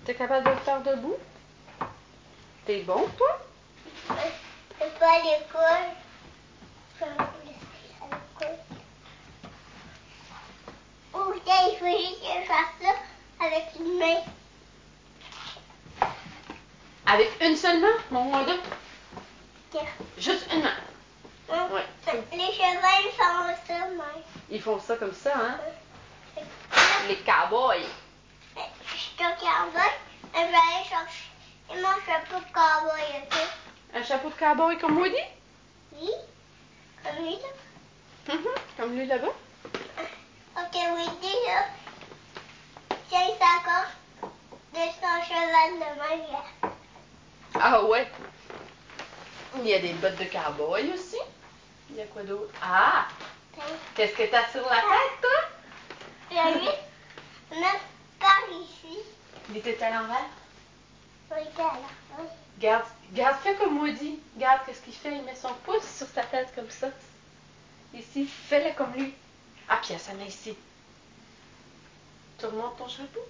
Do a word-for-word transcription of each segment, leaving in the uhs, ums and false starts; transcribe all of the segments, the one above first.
T'es capable de le faire debout? T'es bon, toi? Je vais pas à l'école. Je vais à l'école. Ou il faut juste que je fasse ça avec une main. Avec une seule main? Montre-moi Tiens. Juste une main. Hein? Ouais. Les chevaux, ils font ça, même. Ils font ça comme ça, hein? Ouais. Les cowboys. Je suis un cowboy, mais je vais aller chercher mon chapeau de cowboy, ok? Un chapeau de cowboy comme Woody? Oui, comme lui, là. Mhm. Comme lui là-bas? Ok, Woody, là, tiens sa corde de son cheval de manière. Ah ouais. Il y a des bottes de cowboy aussi. Il y a quoi d'autre? Ah! Qu'est-ce que t'as sur la tête, toi? J'ai vu notre par ici. Il était à l'envers? Oui, là, oui. Garde, garde, fais comme Woody. Regarde qu'est-ce qu'il fait. Il met son pouce sur sa tête comme ça. Ici, fais-le comme lui. Ah, puis il y a sa main ici. Tu remontes ton chapeau.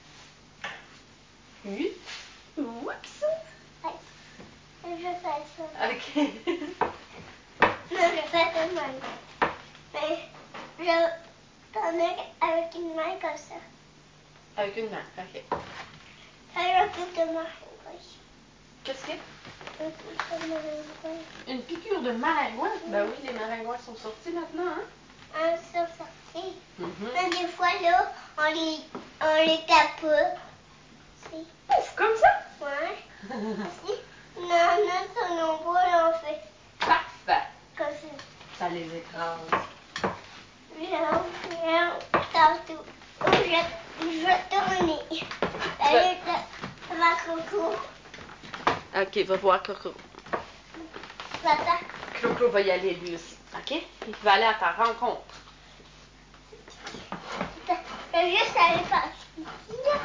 Oui. Oups. Oui. Je fais ça. Ok. Non, je fais ça même. Mais je t'en ai avec une main comme ça. Avec une main, ok. Un peu de maringouin. Qu'est-ce qu'il y a? Un peu de maringouin. Une piqûre de maringouin? Ben oui, les maringouins sont sortis maintenant, hein? Un sont sortis. Mm-hmm. Mais des fois, là, on les, on les tape. Si. Ouf, comme ça? Ouais. Si. Non, non, ça non pas, on fait Parfait. comme ça. Ça les écrase. Viens, viens, tantôt. Oh, je, je vais tourner. Allez, ça va, Coco. Ok, va voir Coco. Papa. Coco va y aller lui aussi, ok? Il va aller à ta rencontre. Je vais juste aller par ici, là.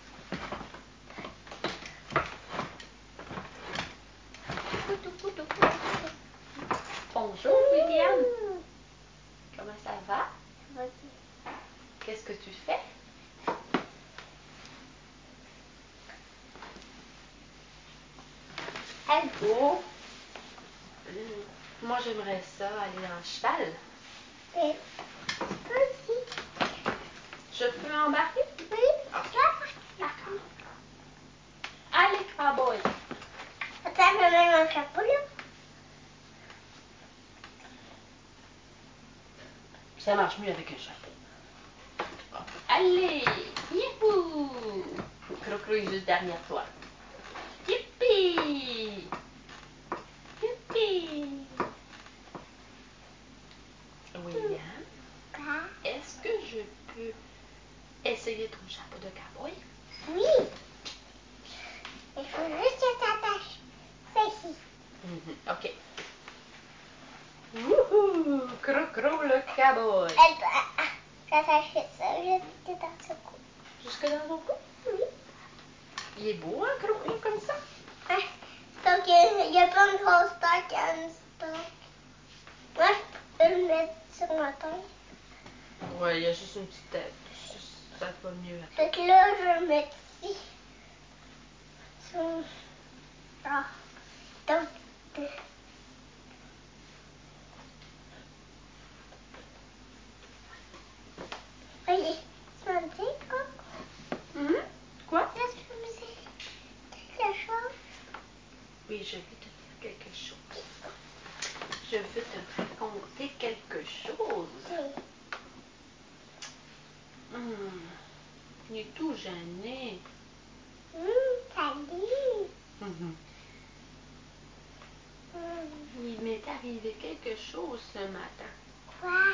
Coutou, coutou, coutou. Bonjour, William. Comment ça va? Vas-y. Qu'est-ce que tu fais? Allô? Hum, Moi, j'aimerais ça aller en cheval. Et aussi. Je peux embarquer? Oui. Ok, d'accord. Allez, cowboy. Attends, je mets mon chapeau, là. Ça marche mieux avec un chapeau. Bon. Allez, youhou! Crocro est juste derrière toi. Youpi! Youpi! William, Quoi? est-ce que je peux essayer ton chapeau de cowboy? Oui. Il faut juste que t'attaches. C'est ici. Mm-hmm. Ok. Wouhou! Crocro le cowboy. Elle doit t'attacher ça juste dans ce cou. Jusque dans ton cou? Oui. Il est beau, hein, Crocro, comme ça? Ah, donc, il n'y a pas une grosse tête, il y a une tête. Moi, je peux le mettre sur ma tête. Ouais, il y a juste une petite tête. Ça va mieux. Fait que là, je vais le mettre ici. Sur... Ah. Donc... euh, Voyez, tu m'as dit quoi? Hum? Quoi? Est-ce que tu peux me dire quelque chose? Oui, je vais te dire quelque chose. Je veux te raconter quelque chose. Oui. Hum, il est tout gêné. Hum, salut. Mhm. Hum. Il m'est arrivé quelque chose ce matin. Quoi?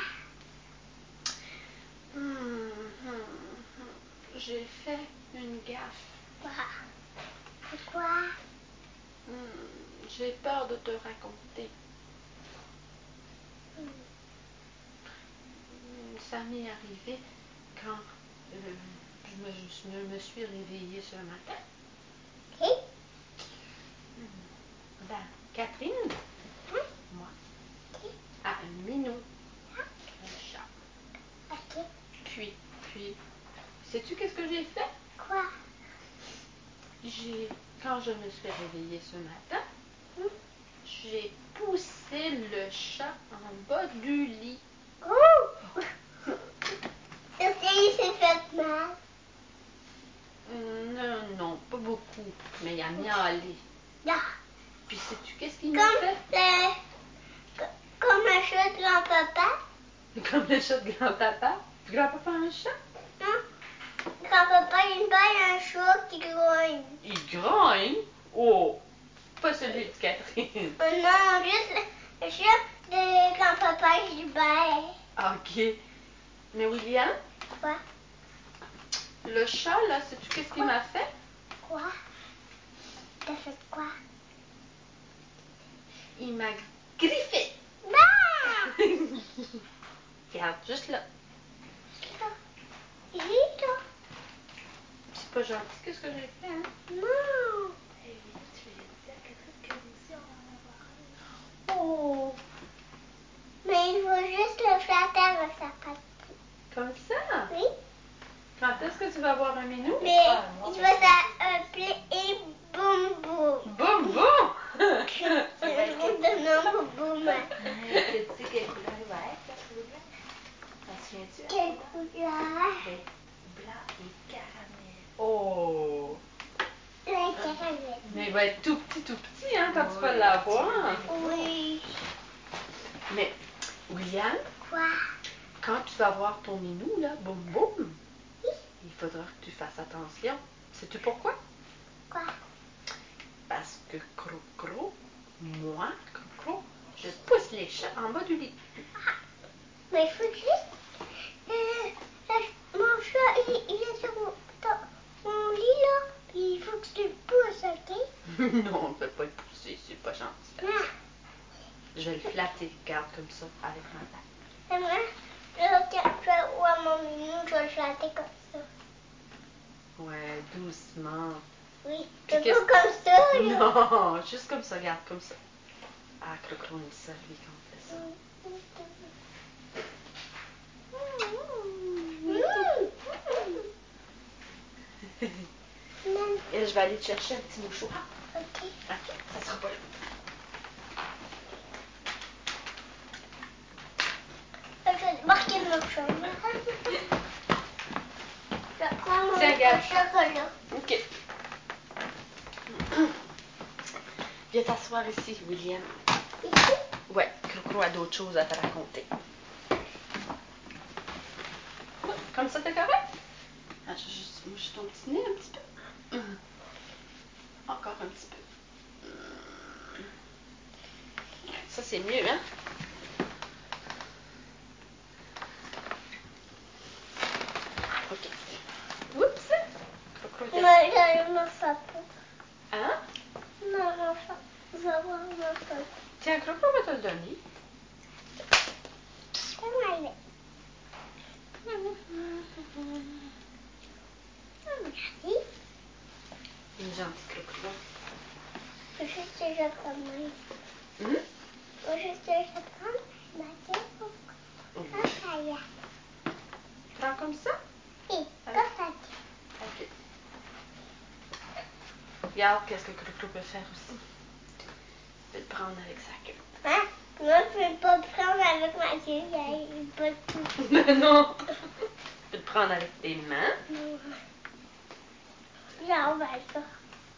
Hum, hum, hum. J'ai fait une gaffe. Quoi? Pourquoi? Hum, J'ai peur de te raconter. Hum. Hum, Ça m'est arrivé quand euh, je, me, je me- me suis réveillée ce matin. Ok. Hum. Ben, Catherine, Hein? moi, Ok. a un minou, Ah, un chat. ok. Puis, puis, sais-tu qu'est-ce que j'ai fait? Quoi? j'ai, quand je me suis réveillée ce matin, j'ai poussé le chat en bas du lit. Oh! Est-ce qu'il s'est fait mal? Non, non, pas beaucoup, mais il a miaulé. Ah. Puis sais-tu qu'est-ce qu'il m'a Comme fait? le... Comme un chat de grand-papa? Comme le chat de grand-papa? Grand-papa a un chat? Non. Grand-papa, il a un chat qui grogne. Il grogne? Oh! Pas celui de Catherine. Oh non, juste le, le chat de grand-papa Gilbert. OK. Mais William, Quoi? le chat, là, sais-tu qu'est-ce qu'il m'a fait? Quoi? T'as fait quoi? Il m'a griffé. Ah! Regarde, juste là. Ici, là. C'est pas gentil, qu'est-ce que j'ai fait, hein? Non. Eh oui, tu lui as dit à Catherine que nous aussi, on va en avoir un. Oh! Mais il faut juste le flatter avec sa patte. Comme ça? Oui. Quand est-ce que tu vas avoir un minou? Mais il va s'appeler et boum boum. Boum, boum! C'est le groupe de nom boum boum. Tu sais quelle couleur il va être, la couleur? T'en souviens-tu? Quelle couleur? Blanc et caramel. Oh! Le caramel. Mais il va être tout petit, tout petit, hein, quand oui, tu vas l'avoir. Oui. Mais, William, Quoi? quand tu vas voir ton minou, là, boum, boum, Oui. il faudra que tu fasses attention. Sais-tu pourquoi? Quoi? Parce que, Cro-Cro, moi, Cro-Cro, je pousse les chats en bas du lit. Ah. Mais il faut juste... Euh, mon chat, il, il est sur mon, ton, mon lit, là. Puis il faut que tu le pousses, OK? Non, on ne peut pas le pousser, c'est pas gentil. Ah. Je vais le flatter, regarde comme ça, avec ma patte. Et moi, là, tiens, je vais voir mon minou, je vais le flatter comme ça. Ouais, doucement. Oui, Puis c'est qu'est-ce- pas comme ça, là. Non, juste comme ça, regarde, comme ça. Ah, Cro-Cro aime ça, lui, quand on fait ça. Et je vais aller te chercher un petit mouchoir. OK. OK, ça sera pas long. Je vais marquer mon chambre. Tiens, regarde. Chocolat. OK. Viens t'asseoir ici, William. Ici? Ouais, Cro-Cro a d'autres choses à te raconter. Comme ça, t'es correct? Ah, je vais juste moucher ton petit nez un petit peu. Hum. Encore un petit peu. Hum. Ça, c'est mieux, hein? OK. Oups! Cro-Cro était... Moi, j'ai mon chapeau. Hein? Non, mon chapeau. Je vais voir mon chapeau. Tiens, Cro-Cro va te le donner. Comment il est? Merci. Il est gentil, Cro-Cro. Je suis déjà comme moi. Hum? Je suis déjà comme ma tête. Oui. Comme ça, là. Prends comme ça? Oui, comme ça. OK. Regarde qu'est-ce que Cro-Cro peut faire aussi. Il peut le prendre avec sa queue. Hein? Moi, je ne peux pas prendre avec ma queue. Il n'y a pas tout. Non! Tu peux le prendre avec tes mains. Non. Là, on va le faire.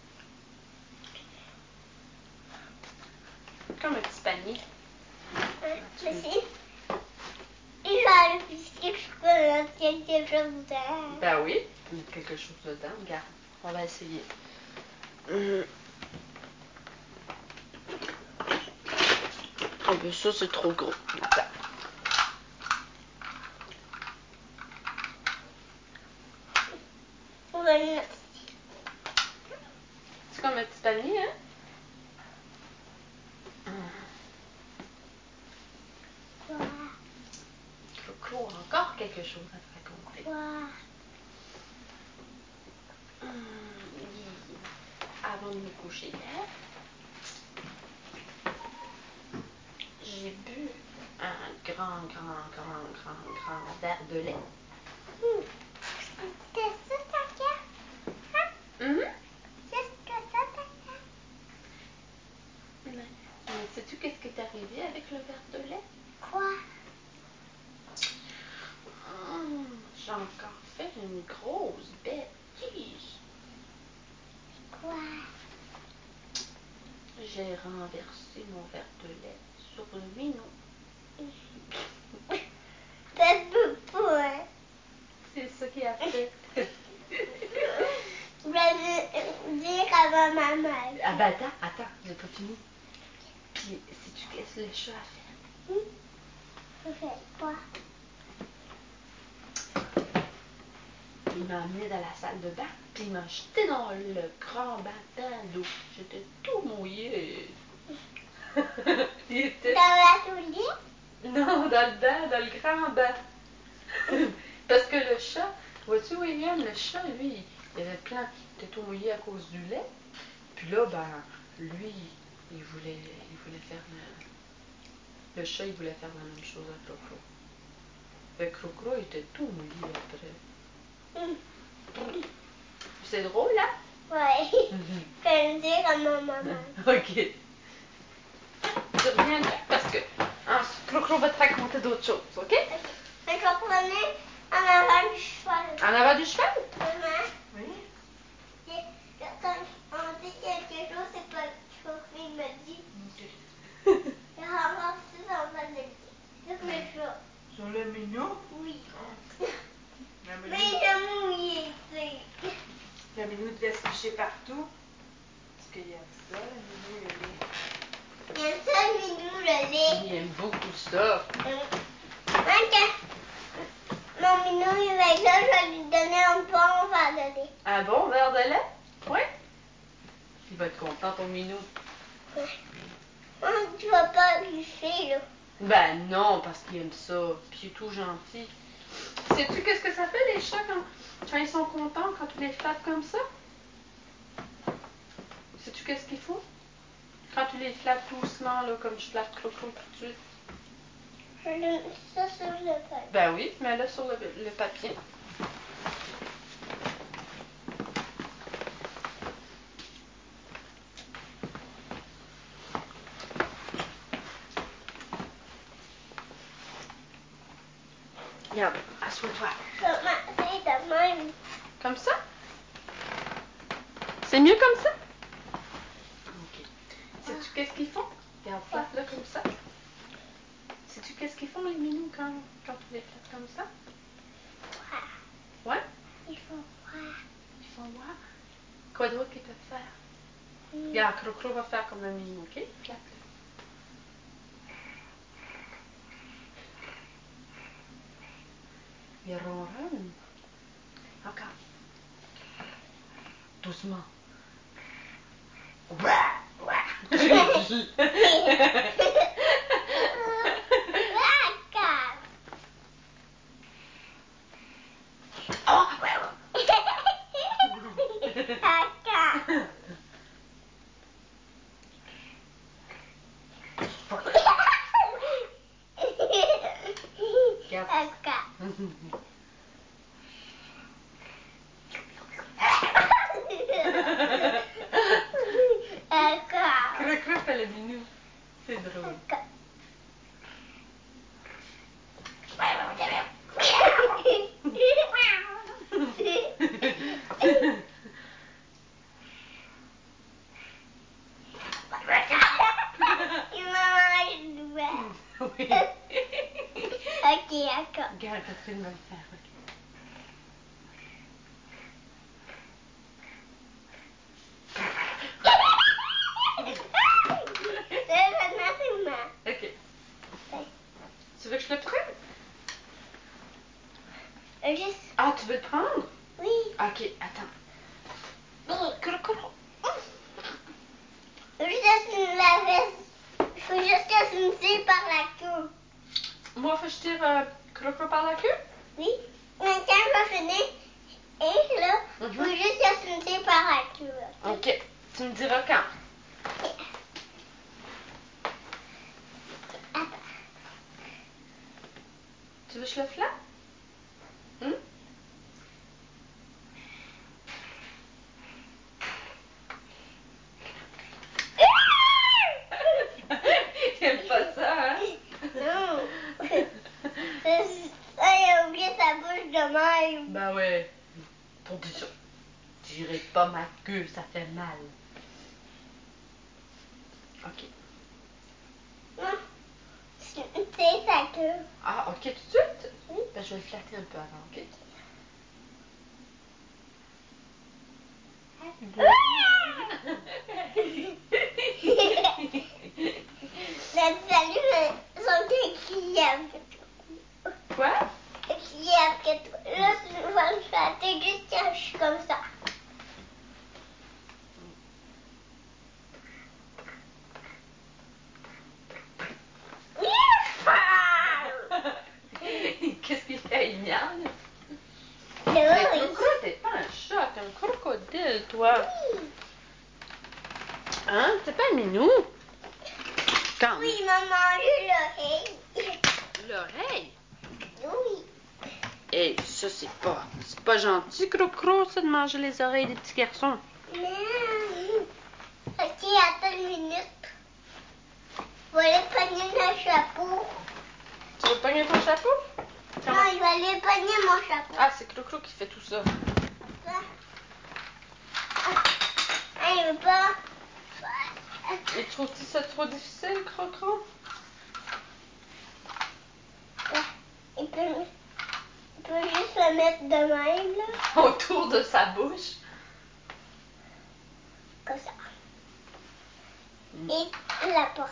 Comme un petit panier. Hein? Mais si. Il va le biscuit, je peux mettre quelque chose dedans. Ben oui, tu peux mettre quelque chose dedans. Regarde, on va essayer. Hum. Ah ben ça, c'est trop gros. Attends. On va le mettre. C'est comme un petit panier, hein? Hum. Quoi? Cro-Cro a encore quelque chose à te raconter. Quoi? Hum, oui. Avant de me coucher hier, j'ai bu un grand, grand, grand, grand, grand verre de lait. Hmm. C'est ça ta carte? Hein? Hum? C'est une grosse bêtise. Quoi? J'ai renversé mon verre de lait sur le minou. Ça se peut pas, hein? C'est ça qu'il a fait. Je vais dire à ma maman. Ah ben attends, attends, j'ai pas fini. Puis, sais-tu qu'est-ce que le chat a fait? Hmm? Je fais quoi? Il m'a amené dans la salle de bain, puis il m'a jeté dans le grand bassin d'eau. J'étais tout mouillé. Il était... Dans la soulier? Non, dans le bain, dans le grand bain. Parce que le chat, vois-tu William, le chat, lui, il avait plein, il était tout mouillé à cause du lait. Puis là, ben, lui, il voulait, il voulait faire le... Le chat, il voulait faire la même chose à Crocro. Fait que Crocro était tout mouillé après. Hmm. C'est drôle, hein? Ouais. Je vais le dire à ma maman. Ok. Tu reviens parce que hein, Crocro va te raconter d'autres choses, ok? Ok. Mais je prenais en avant du cheval. En avant du cheval? Maman, Oui. c'est- quand on dit quelque chose, c'est pas ce qu'il me dit. Il renforce son vanille. Sur le chat. Sur le minou? Oui. La Mais minou, j'ai mouillé, tu sais. la minou devait se coucher partout. Parce qu'il y a ça, la minou, elle est... Il y a ça, minou, le lait. Il aime beaucoup ça. Hum. Quand mon minou il va être là, je vais lui donner un bon verre de lait. Un bon verre de lait? Oui. Il va être content, ton minou. Ouais. Hum, tu vas pas griffer, là. Ben non, parce qu'il aime ça. Puis il est tout gentil. Sais-tu qu'est-ce que ça fait les chats quand, quand ils sont contents, quand tu les flattes comme ça? Sais-tu qu'est-ce qu'ils font? Quand tu les flattes doucement, là, comme je flatte Crocro tout de suite. Je le mets ça sur le pain. Ben oui, mets-le sur le, le papier. Regarde, assois-toi. Maman, c'est de même. Comme ça? C'est mieux comme ça? Ok. Sais-tu qu'est-ce qu'ils font? Regarde, flatte-le comme ça. Sais-tu qu'est-ce qu'ils font les minous quand, quand tu les flattes comme ça? Ouais? Il faut voir. Ils font voir. Quoi d'autre qu'ils peuvent faire? Hum. Regarde, Crocro va faire comme un minou, ok? Flatte-le. Il ronronne. Encore. Doucement. Ouah, ouah. Oh, ouais, ouais. Crocro fait le minou. C'est drôle. Il m'a mangé le doigt. Oui. Ok, d'accord. Regarde, Catherine va le faire. ok. Maintenant, c'est moi. Ok. Tu veux que je le prenne? Euh, Juste, Ah, tu veux le prendre? oui. Ok, attends. Crocro. Juste une la veste. Il faut juste que tu me tires par la queue. Moi, faut que je tire euh, Crocro par la queue? Oui. Mais quand je vais finir, et là, il faut Mhm. juste que tu me tires par la queue. Ok. Tu me diras quand. Attends. Tu veux que je le flatte? Hum? T'aimes pas ça, hein? Non. Ça, il a oublié sa bouche de même. Ben ouais. J'étirerai pas ma queue, ça fait mal. Ok. Non, c'est sa queue. Ah, ok, tout de suite? Oui. Ben, je vais le flatter un peu avant, ok? La salut, son queue qui aime. Quoi? Qui aime que toi. Là, je vais le flatter juste quand je suis comme ça. Qu'est-ce qu'il fait? Il miaule? Oui. Mais Crocro, t'es pas un chat, t'es un crocodile, toi. Hein? T'es pas un minou? Quand Oui, il m'a mangé l'oreille. L'oreille? Oui. Hey, ça, c'est pas... C'est pas gentil, Crocro, ça, de manger les oreilles des petits garçons. Mais... Ok, attends une minute. Je vais aller pogner le chapeau. Tu veux pogner ton chapeau? Non, il va aller pogner mon chapeau. Ah, c'est Crocro qui fait tout ça. Ah, il veut pas. Et trouves-tu ça trop difficile, Crocro? Il peut, il peut juste le mettre de même, là. Autour de sa bouche. Comme ça. Et la porte.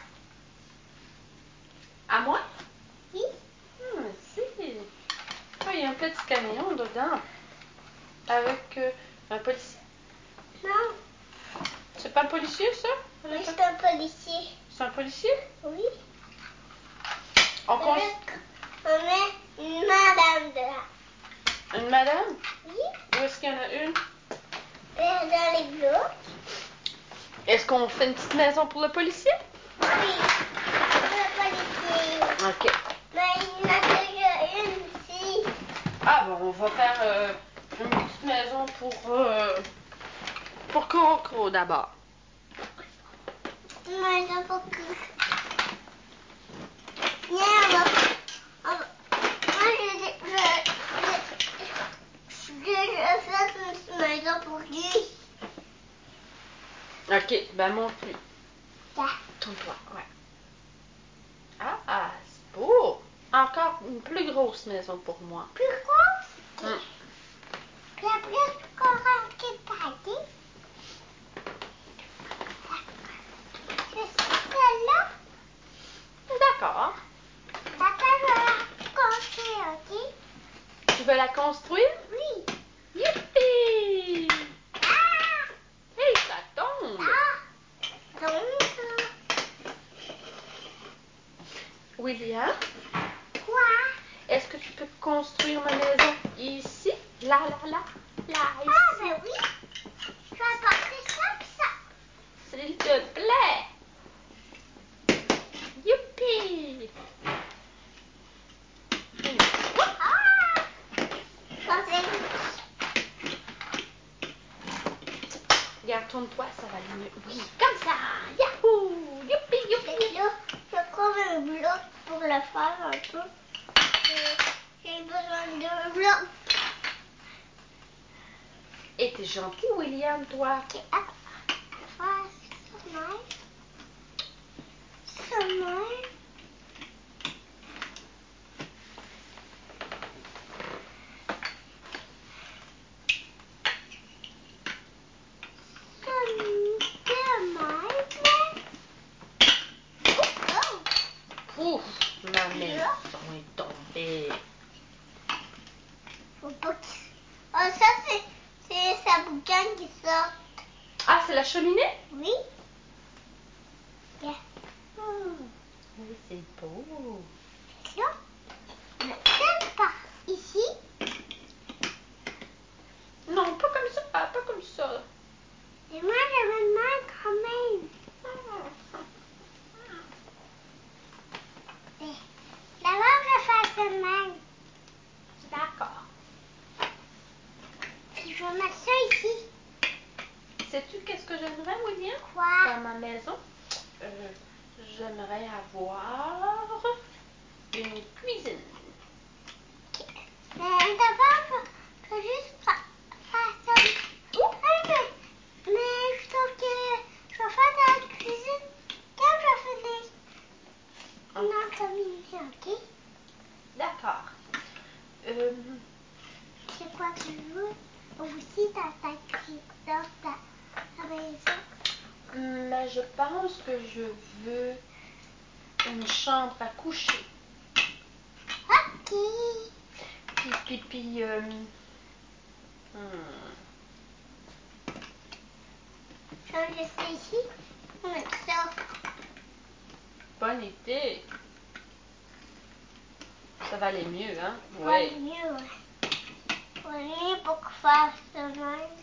À moi? Oui. Hum, si. Ah, il y a un petit camion dedans. Avec euh, un policier. Non, C'est pas un policier, ça? mais c'est un policier. C'est un policier? Oui. On C'est cons- vrai qu'on met une madame dedans. Une madame? Oui. Où est-ce qu'il y en a une? Euh, Dans les blocs. Est-ce qu'on fait une petite maison pour le policier? Oui. Le policier. Ok. Mais il y en a déjà une ici. Ah bon, on va faire euh, une petite maison pour, euh, pour Crocro d'abord. Une maison pour que... Viens, on va... on va- Moi, je... Je... Je... Je, je fais une petite maison pour lui. Ok, ben montre-lui. Là. Tourne-toi, ouais. Ah, ah, c'est beau. Encore une plus grosse maison pour moi. Plus grosse. Hum. Puis après, tu auras un petit paquet. Je suis celle-là. D'accord. Après, je vais la construire, ok? Tu veux la construire? Oui. Youpi! Ah! Hey, ça tombe! Ah! Donc, William, quoi? est-ce que tu peux construire ma maison ici? Là, là, là, là, Ah, ici. ben oui. Je vais apporter ça puis ça. S'il te plaît. Youpi! Ah! Ça, c'est... Regarde, tourne-toi, ça va aller mieux. Oui, comme ça! Yahoo! Youpi, Fait youpi! que là, je vais prendre un bloc pour le faire un peu. Euh, J'ai besoin d'un bloc. Et t'es gentil, William, toi. Ok, hop. Je vais faire ça de même. Ça de même. Ça de même. Oh, oh. Ouf, ma maison est tombée. Faut pas que... Ah, ça, c'est, c'est sa boucane qui sort. Ah, c'est la cheminée? Oui. Yeah. Hmm. Oui, c'est beau. Là, on met par ici. Non, pas comme ça, pas comme ça. Et moi, je me demande quand même. Mais d'abord, je fais ça de même. D'accord. Puis je vais mettre ça ici. Sais-tu qu'est-ce que j'aimerais, William? Quoi? Dans ma maison? Euh, j'aimerais avoir une cuisine. Mais d'abord, je je vais juste fa- faire ça. Oh! Ben, je pense que je veux une chambre à coucher. Ok. Puis, puis, puis, euh, hmm, Je vais rester ici. On met ça. bonne idée. Ça va aller mieux, hein? Ouais. Mieux, ouais. Oui, pour faire ça même.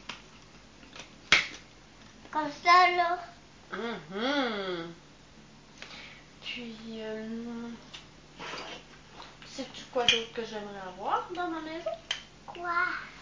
Comme ça, là. Mhm. Puis, euh, sais-tu quoi d'autre que j'aimerais avoir dans ma maison? Quoi?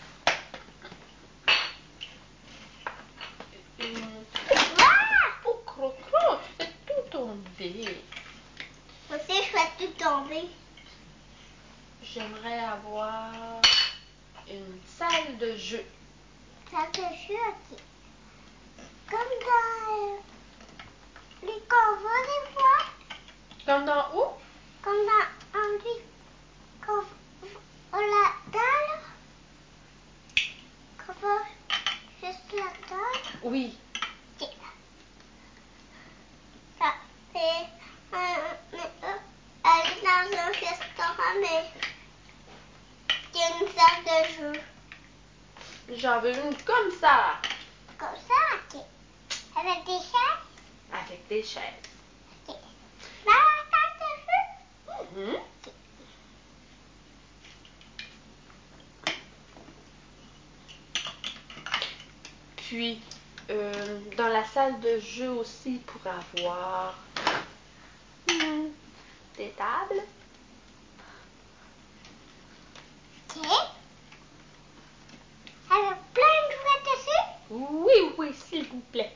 Une... Quoi? Oh, croc-croc, tu fais tout tomber. Moi aussi, je fais tout tomber. J'aimerais avoir une salle de jeu. Ça te jeu, ok. Comme dans euh, les convois des fois. Comme dans où? Comme dans un lit. Qu'on va là-dedans, là. Qu'on va juste là-dedans. Oui. Ok. Ça, c'est un, mais, euh, aller dans un restaurant, mais il y a une salle de jeu. J'en veux une comme ça. Comme ça, ok. Avec des chaises. Avec des chaises. Ok. Dans la salle de jeu. Mhm. Puis, euh, dans la salle de jeu aussi, pour avoir hmm, des tables. Ok. Avec plein de jouets dessus. Oui, oui, s'il vous plaît.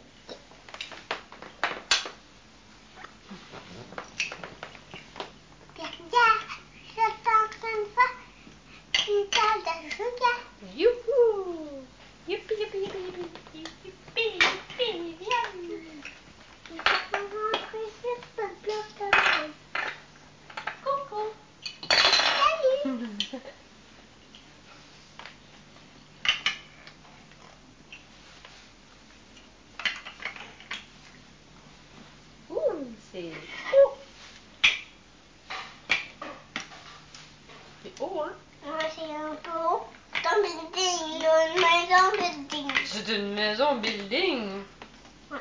Puis regarde, je suis en train de faire une salle de jeu, regarde. Youhou! Youpi, youpi, youpi, youpi, youpi, youpi, youpi. Et ça va rentrer juste le bloc de main. Coucou. Salut. Ouh, c'est haut. C'est haut, hein? Moi, c'est un peu haut. C'est un building, là, une maison building. C'est une maison building. Ouais.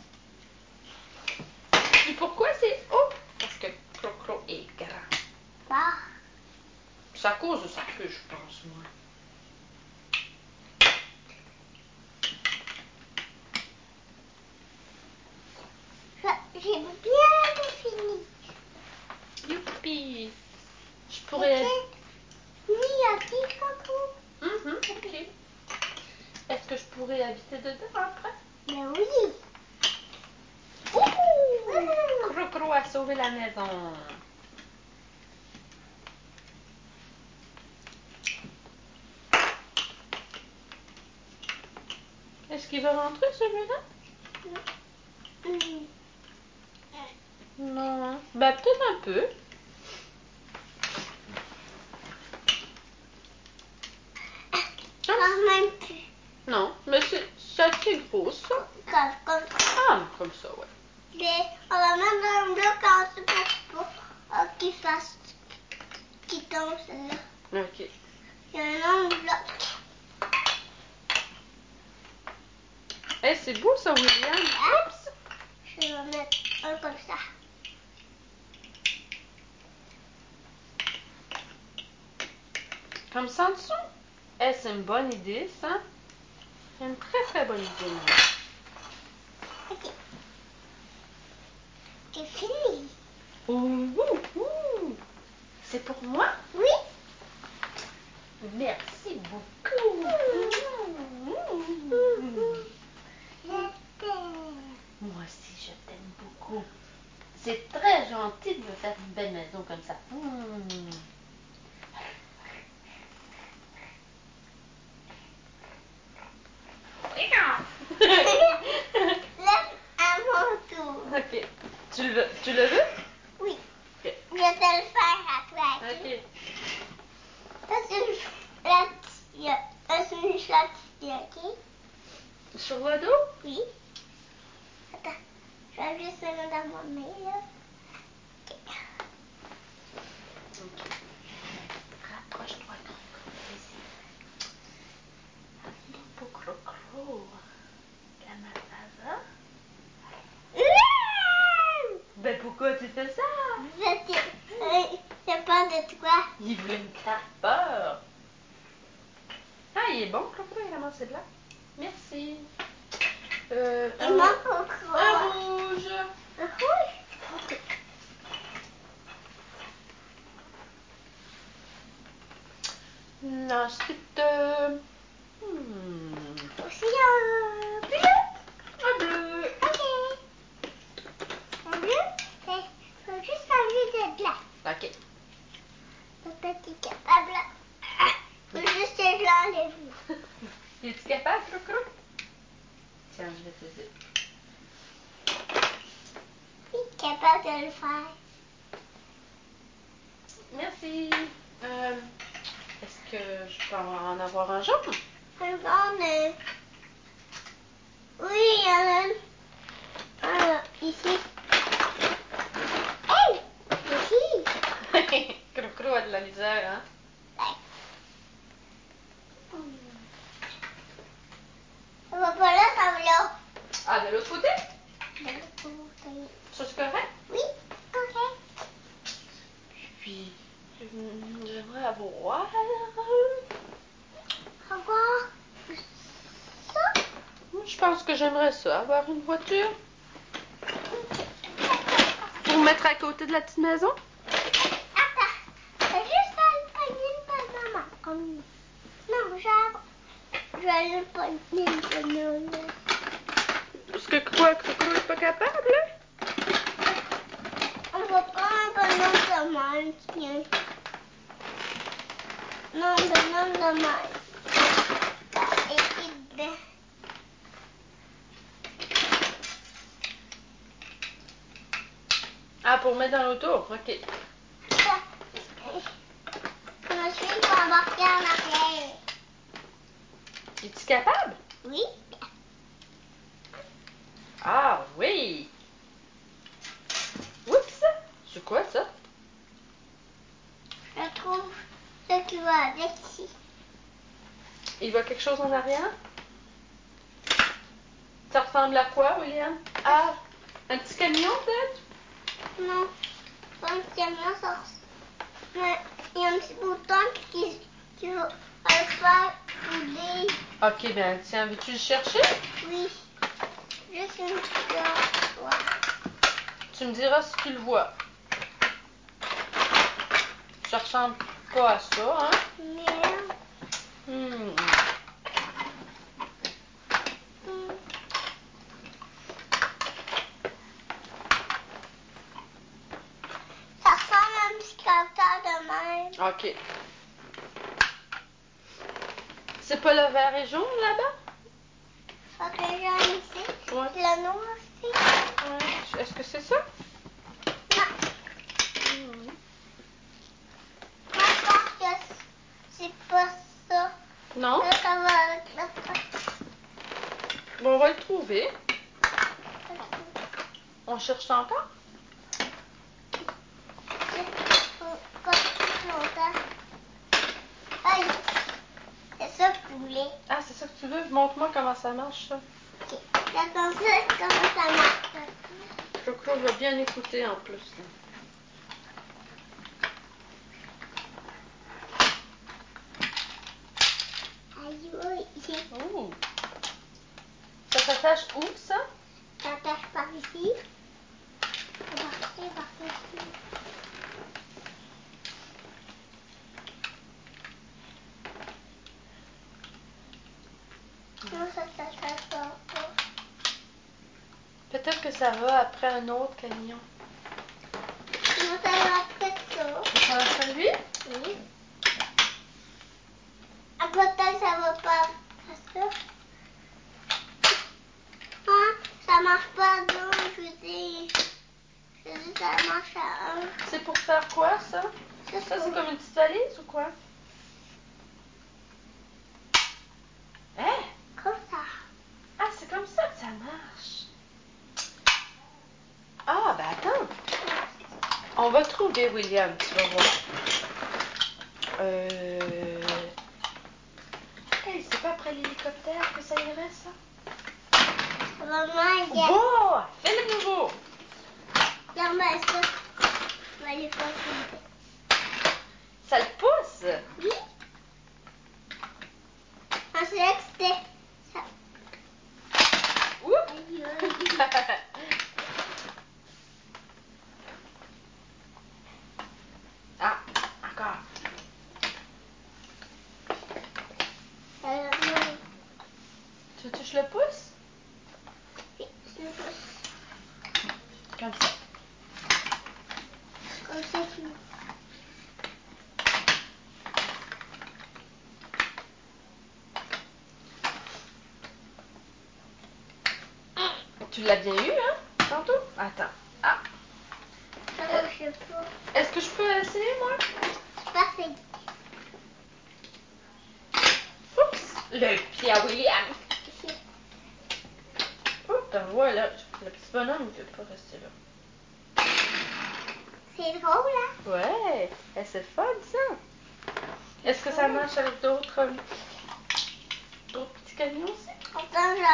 Et pourquoi c'est haut? Parce que Cro-Cro est grand. Bah, C'est à cause de sa queue, je pense, moi. je- j'ai bien fini. Youpi! Je pourrais... Oui, à qui, Coco? Mhm, ok. Est-ce que je pourrais habiter dedans après? Mais oui. Ouh! Cro-Cro a sauvé la maison. Est-ce qu'il va rentrer celui-là? Mm. Non, hein? Ben peut-être un peu. Quand même plus. Non, mais c'est c'est assez gros ça. Comme, comme ça. Ah, comme ça, ouais. Mais on va mettre un bloc en dessous pour, pour euh, qu'il fasse, qu'il tombe, celle-là. Ok. Il y a un autre bloc. Eh, c'est beau ça, William. Oups! Je vais mettre un comme ça. Comme ça en dessous? Eh, c'est une bonne idée, ça. C'est une très très bonne idée, maman. Ok. C'est fini. Ouh, ouh, ouh. C'est pour moi? Oui. Merci beaucoup. Je t'aime. Moi aussi, je t'aime beaucoup. C'est très gentil de me faire une belle maison comme ça. Mmh. Là, à mon tour. Ok. Tu le veux? Tu le veux? Oui. Ok. Je vais te le faire à toi. Ok. Ça, c'est une chlatille. Ça, c'est une chlatille, ok? Sur le dos? Oui. Attends. Je vais juste le mettre dans mon main, là. Ok. Ok. Rapproche-toi, Crocro. Vas-y. Allez, beau Crocro. Comment ça va? Ben pourquoi tu fais ça? J'ai peur de toi. Il voulait me faire peur. Ah, il est bon, Crocro, il a mangé de là. Merci. Euh, Et un, mon Crocro. un rouge. Un rouge? Ok. Ensuite, euh, hmm, Aussi un bleu. un bleu. Ok. Un bleu, c'est faut juste enlever de là. Ok. Papa, t'es capable. Faut juste que je l'enlève. Es-tu capable, Crocro? Tiens, je vais t'aider. Il est capable de le faire. Merci. Euh, Est-ce que je peux en avoir un jaune? Un jaune. euh, Oui, il y en a un. Un ici. Hey! Ici. Crocro a de la misère, hein? Ça va pas là, ça va là. Ah, de l'autre côté? De l'autre côté. Ça, c'est correct? Oui, ok. Puis, hum, j'aimerais avoir... Au revoir. Ça? Je pense que j'aimerais ça, avoir une voiture. Pour mettre à côté de la petite maison? Attends. Fais juste aller pogner une banane. Comme... Non, genre... Je vais aller pogner une banane. Est-ce que quoi, Crocro est pas capable? On va prendre un banane de même, tiens. Non, un banane de même. Et puis de... Ah, pour mettre dans l'auto? Ok. Ça. Ensuite, il faut embarquer en arrière. Es-tu capable? Oui. Ah, oui! Oups! C'est quoi, ça? Je trouve ce qui va avec ici. Il voit quelque chose en arrière? Ça ressemble à quoi, William? Ah, un petit camion, peut-être? Non, pas un camion, ça ressemble. Mais il y a un petit bouton qui, qui va le faire rouler. Ok, ben tiens, veux-tu le chercher? Oui. Juste une petite fois. Tu me diras si tu le vois. Ça ressemble pas à ça, hein? Mais... Hmm. hum, ça ressemble à un petit capteur de même. Ok. C'est pas le vert et jaune, là-bas? Fait que j'ai un ici. Ouais. Le noir aussi. Ouais. Est-ce que c'est ça? Non. Hmm. Moi, je pense que c'est pas ça. Non? Là, ça va avec l'autre. Bon, on va le trouver. On cherche ça encore? Pas plus longtemps. Aïe. C'est ça que je voulais. Ah, c'est ça que tu veux? Montre-moi comment ça marche, ça. Ok. J'attends ça, comment ça marche. Crocro va bien écouter en plus. Là. Aïe, oui. Oh. Ça s'attache où, ça? Ça attache par ici. On va passer par ici. Non, ça s'attache pas. Peut-être que ça va après un autre camion. Non, ça va après ça. Ça va après lui? Oui. Après ça, ça va pas après ça. Ah, ça marche pas à deux, je dis. Je dis ça marche à un. C'est pour faire quoi, ça? C'est Ça, pour- c'est comme une petite valise ou quoi? Hein? Comme ça. Ah, c'est comme ça que ça marche. On va trouver William, tu vas voir. Euh... Hey, c'est pas après l'hélicoptère que ça irait, ça? Maman, il y a... Bon! Fais le nouveau! Regarde-moi ça. On va aller faire ça. Ça le pousse? Oui. On sait que c'était... ça. Ouh! Aïe, aïe. Ah, encore. Alors, non. Tu veux que je le pousse? Oui, je le pousse. Comme ça. Comme ça, tu... Tu l'as bien eu, hein? Tantôt? Attends. Ah! Ça marche pas. Est-ce que je peux essayer, moi? C'est parfait. Oups! Le pied à William. Ici. Oups, ben voilà. Le petit bonhomme ne peut pas rester là. C'est drôle, hein? Ouais! Eh, c'est fun, ça! Est-ce que ça marche avec d'autres euh, d'autres petits camions aussi? Attends, là.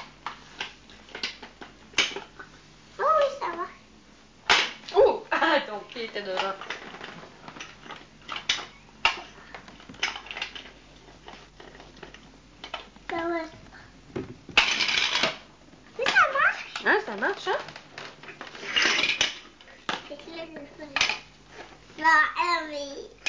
Oh oui, ça marche. Ouh! Ah, ton pied était devant. Ça marche. Oui, ça marche. Hein, ça marche, hein? C'est que là, je le fais. Non, elle, mais...